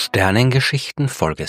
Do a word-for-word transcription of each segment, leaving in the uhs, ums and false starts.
Sternengeschichten Folge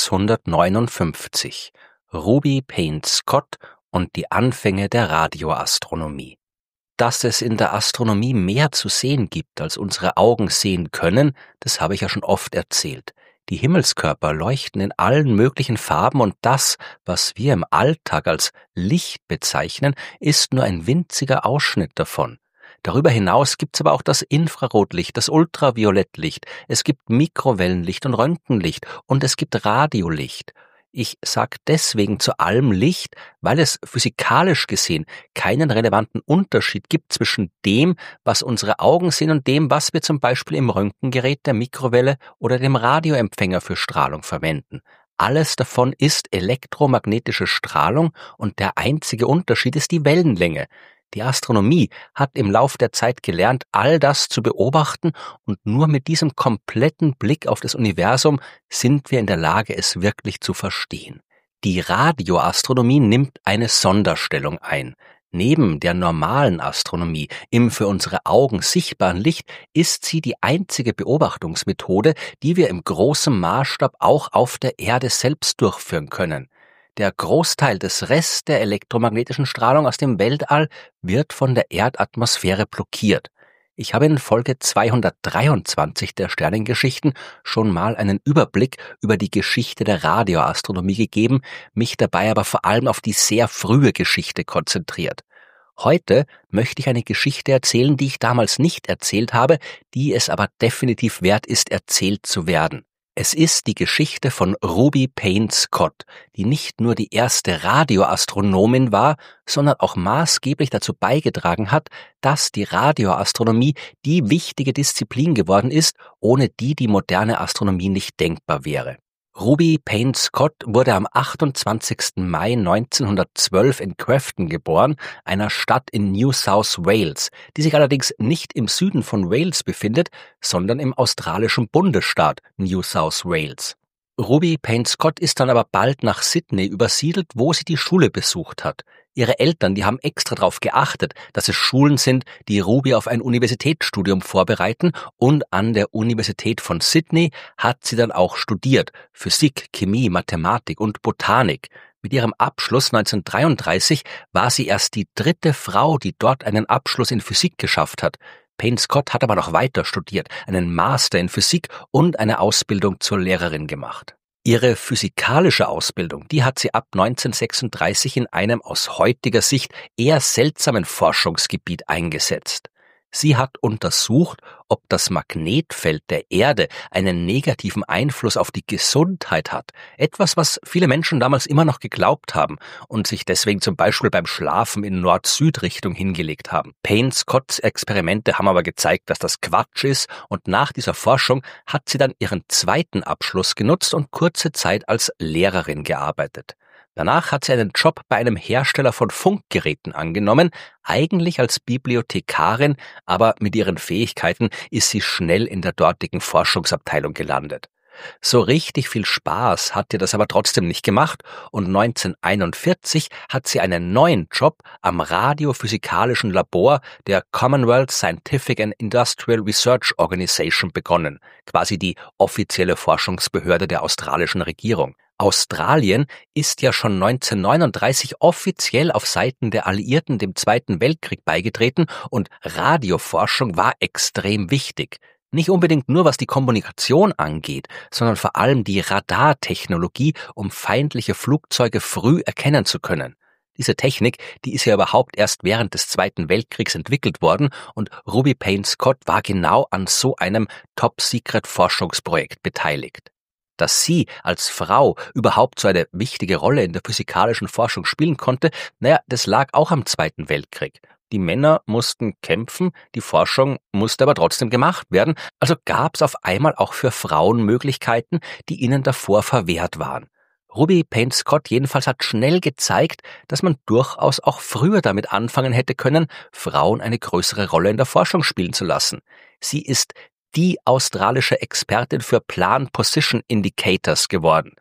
sechshundertneunundfünfzig Ruby Payne-Scott und die Anfänge der Radioastronomie. Dass es in der Astronomie mehr zu sehen gibt, als unsere Augen sehen können, das habe ich ja schon oft erzählt. Die Himmelskörper leuchten in allen möglichen Farben und das, was wir im Alltag als Licht bezeichnen, ist nur ein winziger Ausschnitt davon. Darüber hinaus gibt's aber auch das Infrarotlicht, das Ultraviolettlicht, es gibt Mikrowellenlicht und Röntgenlicht und es gibt Radiolicht. Ich sag deswegen zu allem Licht, weil es physikalisch gesehen keinen relevanten Unterschied gibt zwischen dem, was unsere Augen sehen und dem, was wir zum Beispiel im Röntgengerät, der Mikrowelle oder dem Radioempfänger für Strahlung verwenden. Alles davon ist elektromagnetische Strahlung und der einzige Unterschied ist die Wellenlänge. Die Astronomie hat im Lauf der Zeit gelernt, all das zu beobachten und nur mit diesem kompletten Blick auf das Universum sind wir in der Lage, es wirklich zu verstehen. Die Radioastronomie nimmt eine Sonderstellung ein. Neben der normalen Astronomie, im für unsere Augen sichtbaren Licht, ist sie die einzige Beobachtungsmethode, die wir im großen Maßstab auch auf der Erde selbst durchführen können. Der Großteil des Rests der elektromagnetischen Strahlung aus dem Weltall wird von der Erdatmosphäre blockiert. Ich habe in Folge zweihundertdreiundzwanzig der Sternengeschichten schon mal einen Überblick über die Geschichte der Radioastronomie gegeben, mich dabei aber vor allem auf die sehr frühe Geschichte konzentriert. Heute möchte ich eine Geschichte erzählen, die ich damals nicht erzählt habe, die es aber definitiv wert ist, erzählt zu werden. Es ist die Geschichte von Ruby Payne-Scott, die nicht nur die erste Radioastronomin war, sondern auch maßgeblich dazu beigetragen hat, dass die Radioastronomie die wichtige Disziplin geworden ist, ohne die die moderne Astronomie nicht denkbar wäre. Ruby Payne-Scott wurde am achtundzwanzigsten Mai neunzehnhundertzwölf in Grafton geboren, einer Stadt in New South Wales, die sich allerdings nicht im Süden von Wales befindet, sondern im australischen Bundesstaat New South Wales. Ruby Payne-Scott ist dann aber bald nach Sydney übersiedelt, wo sie die Schule besucht hat. Ihre Eltern, die haben extra darauf geachtet, dass es Schulen sind, die Ruby auf ein Universitätsstudium vorbereiten, und an der Universität von Sydney hat sie dann auch studiert. Physik, Chemie, Mathematik und Botanik. Mit ihrem Abschluss neunzehnhundertdreiunddreißig war sie erst die dritte Frau, die dort einen Abschluss in Physik geschafft hat. Payne-Scott hat aber noch weiter studiert, einen Master in Physik und eine Ausbildung zur Lehrerin gemacht. Ihre physikalische Ausbildung, die hat sie ab neunzehnhundertsechsunddreißig in einem aus heutiger Sicht eher seltsamen Forschungsgebiet eingesetzt. Sie hat untersucht, ob das Magnetfeld der Erde einen negativen Einfluss auf die Gesundheit hat. Etwas, was viele Menschen damals immer noch geglaubt haben und sich deswegen zum Beispiel beim Schlafen in Nord-Süd-Richtung hingelegt haben. Payne-Scotts Experimente haben aber gezeigt, dass das Quatsch ist, und nach dieser Forschung hat sie dann ihren zweiten Abschluss genutzt und kurze Zeit als Lehrerin gearbeitet. Danach hat sie einen Job bei einem Hersteller von Funkgeräten angenommen, eigentlich als Bibliothekarin, aber mit ihren Fähigkeiten ist sie schnell in der dortigen Forschungsabteilung gelandet. So richtig viel Spaß hat ihr das aber trotzdem nicht gemacht, und neunzehnhunderteinundvierzig hat sie einen neuen Job am radiophysikalischen Labor der Commonwealth Scientific and Industrial Research Organization begonnen, quasi die offizielle Forschungsbehörde der australischen Regierung. Australien ist ja schon neunzehnhundertneununddreißig offiziell auf Seiten der Alliierten dem Zweiten Weltkrieg beigetreten, und Radioforschung war extrem wichtig. Nicht unbedingt nur, was die Kommunikation angeht, sondern vor allem die Radartechnologie, um feindliche Flugzeuge früh erkennen zu können. Diese Technik, die ist ja überhaupt erst während des Zweiten Weltkriegs entwickelt worden, und Ruby Payne-Scott war genau an so einem Top-Secret-Forschungsprojekt beteiligt. Dass sie als Frau überhaupt so eine wichtige Rolle in der physikalischen Forschung spielen konnte, naja, das lag auch am Zweiten Weltkrieg. Die Männer mussten kämpfen, die Forschung musste aber trotzdem gemacht werden, also gab es auf einmal auch für Frauen Möglichkeiten, die ihnen davor verwehrt waren. Ruby Payne-Scott jedenfalls hat schnell gezeigt, dass man durchaus auch früher damit anfangen hätte können, Frauen eine größere Rolle in der Forschung spielen zu lassen. Sie ist die australische Expertin für Plan Position Indicators geworden.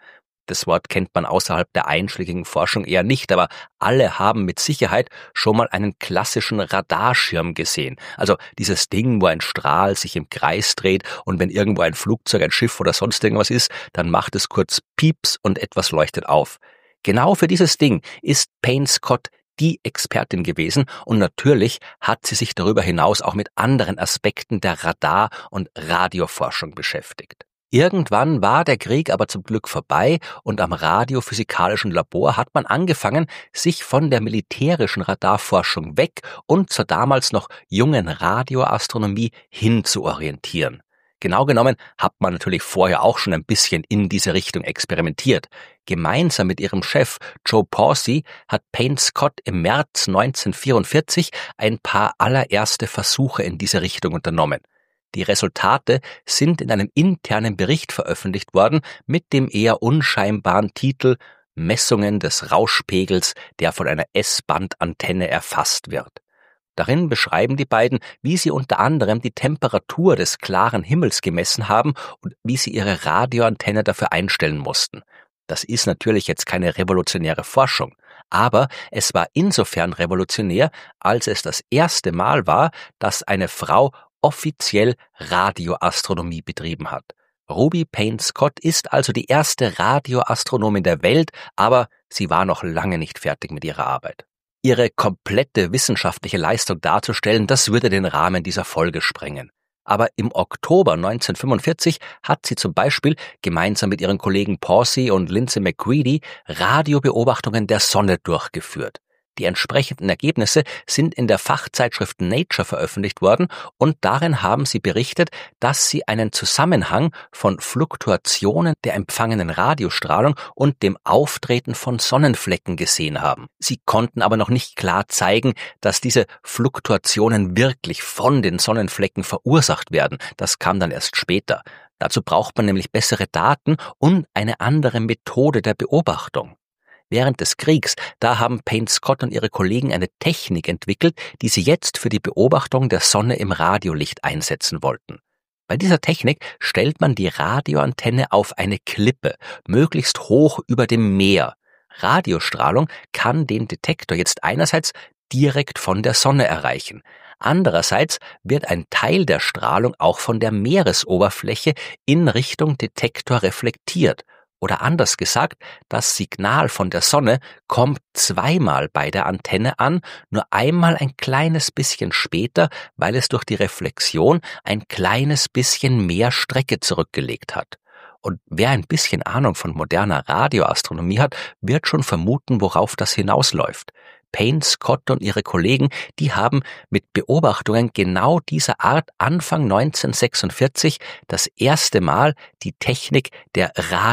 Das Wort kennt man außerhalb der einschlägigen Forschung eher nicht, aber alle haben mit Sicherheit schon mal einen klassischen Radarschirm gesehen. Also dieses Ding, wo ein Strahl sich im Kreis dreht und wenn irgendwo ein Flugzeug, ein Schiff oder sonst irgendwas ist, dann macht es kurz Pieps und etwas leuchtet auf. Genau für dieses Ding ist Payne Scott die Expertin gewesen und natürlich hat sie sich darüber hinaus auch mit anderen Aspekten der Radar- und Radioforschung beschäftigt. Irgendwann war der Krieg aber zum Glück vorbei und am radiophysikalischen Labor hat man angefangen, sich von der militärischen Radarforschung weg und zur damals noch jungen Radioastronomie hin zu orientieren. Genau genommen hat man natürlich vorher auch schon ein bisschen in diese Richtung experimentiert. Gemeinsam mit ihrem Chef Joe Pawsey hat Payne Scott im März neunzehnhundertvierundvierzig ein paar allererste Versuche in diese Richtung unternommen. Die Resultate sind in einem internen Bericht veröffentlicht worden mit dem eher unscheinbaren Titel Messungen des Rauschpegels, der von einer S-Band-Antenne erfasst wird. Darin beschreiben die beiden, wie sie unter anderem die Temperatur des klaren Himmels gemessen haben und wie sie ihre Radioantenne dafür einstellen mussten. Das ist natürlich jetzt keine revolutionäre Forschung, aber es war insofern revolutionär, als es das erste Mal war, dass eine Frau offiziell Radioastronomie betrieben hat. Ruby Payne Scott ist also die erste Radioastronomin der Welt, aber sie war noch lange nicht fertig mit ihrer Arbeit. Ihre komplette wissenschaftliche Leistung darzustellen, das würde den Rahmen dieser Folge sprengen. Aber im Oktober neunzehnhundertfünfundvierzig hat sie zum Beispiel gemeinsam mit ihren Kollegen Pawsey und Lindsay McCready Radiobeobachtungen der Sonne durchgeführt. Die entsprechenden Ergebnisse sind in der Fachzeitschrift Nature veröffentlicht worden und darin haben sie berichtet, dass sie einen Zusammenhang von Fluktuationen der empfangenen Radiostrahlung und dem Auftreten von Sonnenflecken gesehen haben. Sie konnten aber noch nicht klar zeigen, dass diese Fluktuationen wirklich von den Sonnenflecken verursacht werden. Das kam dann erst später. Dazu braucht man nämlich bessere Daten und eine andere Methode der Beobachtung. Während des Kriegs, da haben Payne Scott und ihre Kollegen eine Technik entwickelt, die sie jetzt für die Beobachtung der Sonne im Radiolicht einsetzen wollten. Bei dieser Technik stellt man die Radioantenne auf eine Klippe, möglichst hoch über dem Meer. Radiostrahlung kann den Detektor jetzt einerseits direkt von der Sonne erreichen. Andererseits wird ein Teil der Strahlung auch von der Meeresoberfläche in Richtung Detektor reflektiert. Oder anders gesagt, das Signal von der Sonne kommt zweimal bei der Antenne an, nur einmal ein kleines bisschen später, weil es durch die Reflexion ein kleines bisschen mehr Strecke zurückgelegt hat. Und wer ein bisschen Ahnung von moderner Radioastronomie hat, wird schon vermuten, worauf das hinausläuft. Payne Scott und ihre Kollegen, die haben mit Beobachtungen genau dieser Art Anfang neunzehnhundertsechsundvierzig das erste Mal die Technik der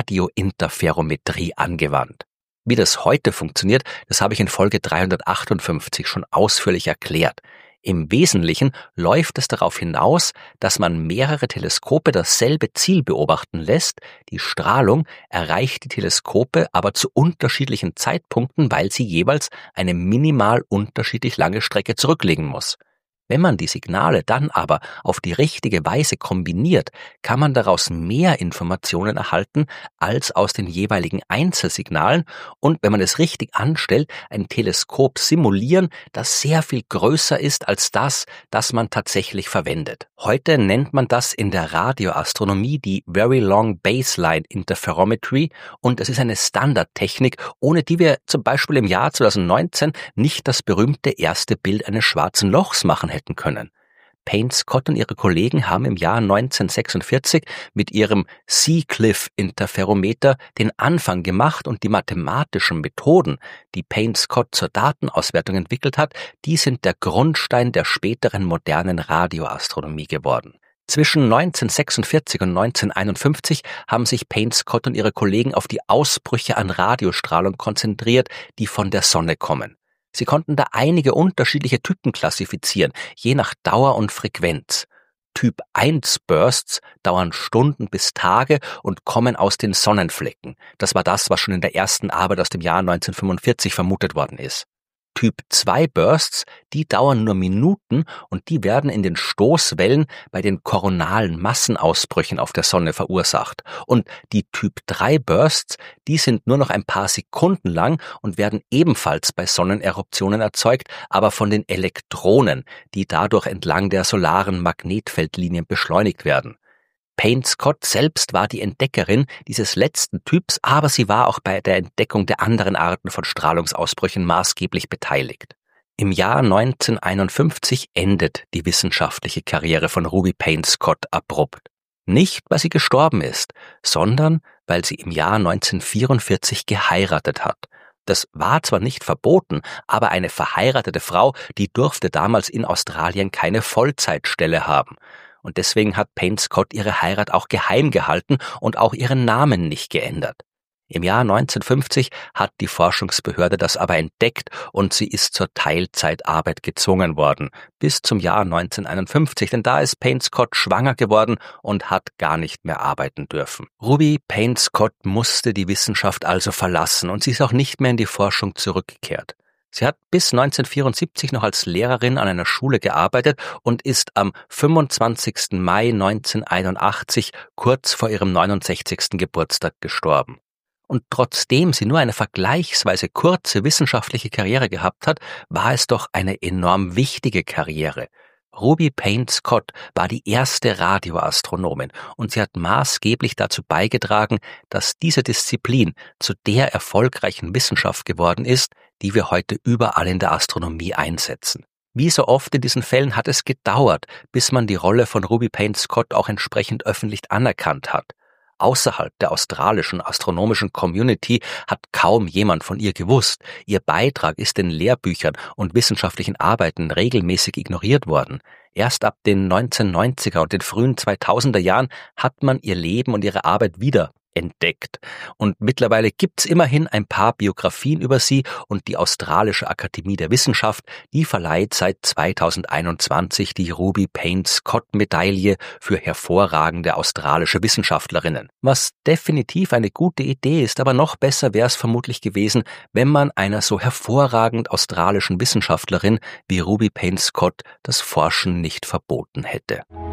Radiointerferometrie angewandt. Wie das heute funktioniert, das habe ich in Folge dreihundertachtundfünfzig schon ausführlich erklärt. Im Wesentlichen läuft es darauf hinaus, dass man mehrere Teleskope dasselbe Ziel beobachten lässt. Die Strahlung erreicht die Teleskope aber zu unterschiedlichen Zeitpunkten, weil sie jeweils eine minimal unterschiedlich lange Strecke zurücklegen muss. Wenn man die Signale dann aber auf die richtige Weise kombiniert, kann man daraus mehr Informationen erhalten als aus den jeweiligen Einzelsignalen und wenn man es richtig anstellt, ein Teleskop simulieren, das sehr viel größer ist als das, das man tatsächlich verwendet. Heute nennt man das in der Radioastronomie die Very Long Baseline Interferometry und es ist eine Standardtechnik, ohne die wir zum Beispiel im Jahr zweitausendneunzehn nicht das berühmte erste Bild eines schwarzen Lochs machen hätten können. Payne Scott und ihre Kollegen haben im Jahr neunzehnhundertsechsundvierzig mit ihrem Seacliff-Interferometer den Anfang gemacht und die mathematischen Methoden, die Payne Scott zur Datenauswertung entwickelt hat, die sind der Grundstein der späteren modernen Radioastronomie geworden. Zwischen neunzehnhundertsechsundvierzig und neunzehnhunderteinundfünfzig haben sich Payne Scott und ihre Kollegen auf die Ausbrüche an Radiostrahlung konzentriert, die von der Sonne kommen. Sie konnten da einige unterschiedliche Typen klassifizieren, je nach Dauer und Frequenz. Typ eins Bursts dauern Stunden bis Tage und kommen aus den Sonnenflecken. Das war das, was schon in der ersten Arbeit aus dem Jahr neunzehnhundertfünfundvierzig vermutet worden ist. Typ zwei Bursts, die dauern nur Minuten und die werden in den Stoßwellen bei den koronalen Massenausbrüchen auf der Sonne verursacht. Und die Typ drei Bursts, die sind nur noch ein paar Sekunden lang und werden ebenfalls bei Sonneneruptionen erzeugt, aber von den Elektronen, die dadurch entlang der solaren Magnetfeldlinien beschleunigt werden. Payne Scott selbst war die Entdeckerin dieses letzten Typs, aber sie war auch bei der Entdeckung der anderen Arten von Strahlungsausbrüchen maßgeblich beteiligt. Im Jahr neunzehnhunderteinundfünfzig endet die wissenschaftliche Karriere von Ruby Payne Scott abrupt. Nicht, weil sie gestorben ist, sondern weil sie im Jahr neunzehnhundertvierundvierzig geheiratet hat. Das war zwar nicht verboten, aber eine verheiratete Frau, die durfte damals in Australien keine Vollzeitstelle haben. Und deswegen hat Payne Scott ihre Heirat auch geheim gehalten und auch ihren Namen nicht geändert. Im Jahr neunzehnhundertfünfzig hat die Forschungsbehörde das aber entdeckt und sie ist zur Teilzeitarbeit gezwungen worden, bis zum Jahr neunzehnhunderteinundfünfzig, denn da ist Payne Scott schwanger geworden und hat gar nicht mehr arbeiten dürfen. Ruby Payne Scott musste die Wissenschaft also verlassen und sie ist auch nicht mehr in die Forschung zurückgekehrt. Sie hat bis neunzehnhundertvierundsiebzig noch als Lehrerin an einer Schule gearbeitet und ist am fünfundzwanzigsten Mai neunzehnhunderteinundachtzig kurz vor ihrem neunundsechzigsten Geburtstag gestorben. Und trotzdem sie nur eine vergleichsweise kurze wissenschaftliche Karriere gehabt hat, war es doch eine enorm wichtige Karriere. Ruby Payne Scott war die erste Radioastronomin und sie hat maßgeblich dazu beigetragen, dass diese Disziplin zu der erfolgreichen Wissenschaft geworden ist, die wir heute überall in der Astronomie einsetzen. Wie so oft in diesen Fällen hat es gedauert, bis man die Rolle von Ruby Payne Scott auch entsprechend öffentlich anerkannt hat. Außerhalb der australischen astronomischen Community hat kaum jemand von ihr gewusst. Ihr Beitrag ist in Lehrbüchern und wissenschaftlichen Arbeiten regelmäßig ignoriert worden. Erst ab den neunzehnhundertneunziger und den frühen zweitausender Jahren hat man ihr Leben und ihre Arbeit wieder entdeckt. Und mittlerweile gibt's immerhin ein paar Biografien über sie und die Australische Akademie der Wissenschaft, die verleiht seit zweitausendeinundzwanzig die Ruby Payne Scott Medaille für hervorragende australische Wissenschaftlerinnen. Was definitiv eine gute Idee ist, aber noch besser wäre es vermutlich gewesen, wenn man einer so hervorragend australischen Wissenschaftlerin wie Ruby Payne Scott das Forschen nicht verboten hätte.